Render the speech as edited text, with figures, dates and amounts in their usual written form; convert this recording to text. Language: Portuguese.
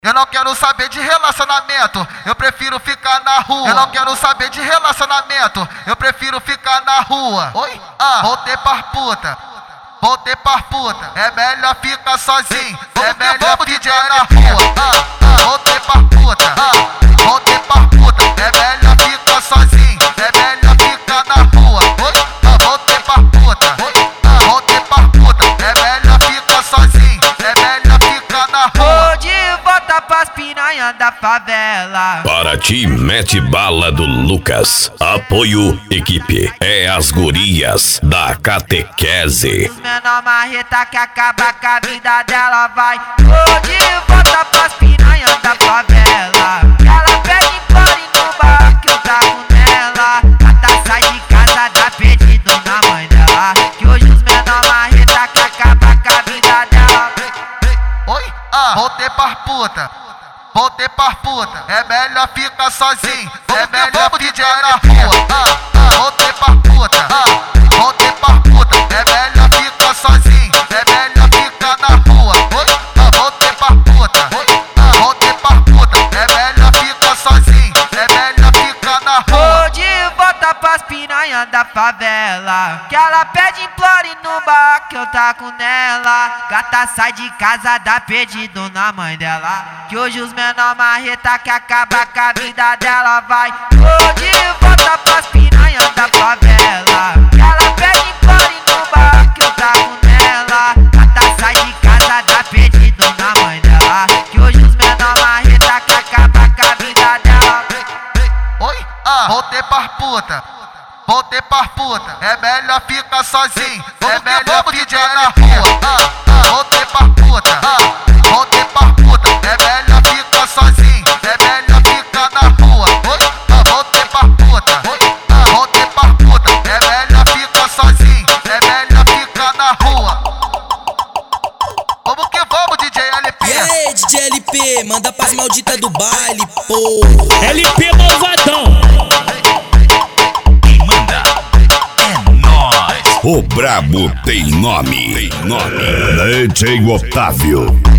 Eu não quero saber de relacionamento, eu prefiro ficar na rua. Eu não quero saber de relacionamento, eu prefiro ficar na rua. Oi? Voltei pras puta, voltei pras puta. É melhor ficar sozinho, é melhor ficar na rua. Voltei pras puta, voltei pras puta. É melhor ficar sozinho, é melhor ficar na rua. Oi? Voltei pras puta, voltei pras puta. É melhor ficar sozinho, é melhor ficar na rua. Volta pras piranha da favela. Paraty mete bala do Lucas. Apoio equipe. É as gurias da catequese. Os menor marreta que acaba com a vida dela vai. Hoje volta pras piranha da favela. Ela pede implore no bar que eu trago nela. Ela sai de casa, dá pedido na mãe dela. Que hoje os menor marreta que acaba com a vida dela. Oi? Voltei pras puta, voltei pras puta. É melhor ficar sozinho, é melhor ficar na rua. Voltei pras puta, voltei pras puta. É melhor ficar sozinho, é melhor ficar na rua. Voltei pras puta, voltei pras puta. É melhor ficar sozinho, é melhor ficar na rua. Hoje volta pras piranha da favela. Que ela pede implore no bar que eu taco nela. Gata sai de casa, dá pedido na mãe dela. Que hoje os menor marreta que acaba com a vida dela vai. Hoje volta pras piranha da favela. Que ela pede implore no bar que eu taco nela. Gata sai de casa, dá pedido na mãe dela. Que hoje os menor marreta que acaba com a vida dela. Oi? Voltei pras puta, voltei pras puta. É melhor ficar sozinho, é melhor ficar na rua. Voltei pras puta, voltei pras puta. É melhor ficar sozinho, é melhor ficar na rua. Voltei pras puta, voltei pras puta. É melhor ficar sozinho, é melhor ficar na rua. Vamos que vamos, DJ LP. E aí, DJ LP, manda pras malditas do baile, pô. LP malvadão. O brabo tem nome. DJ Otávio.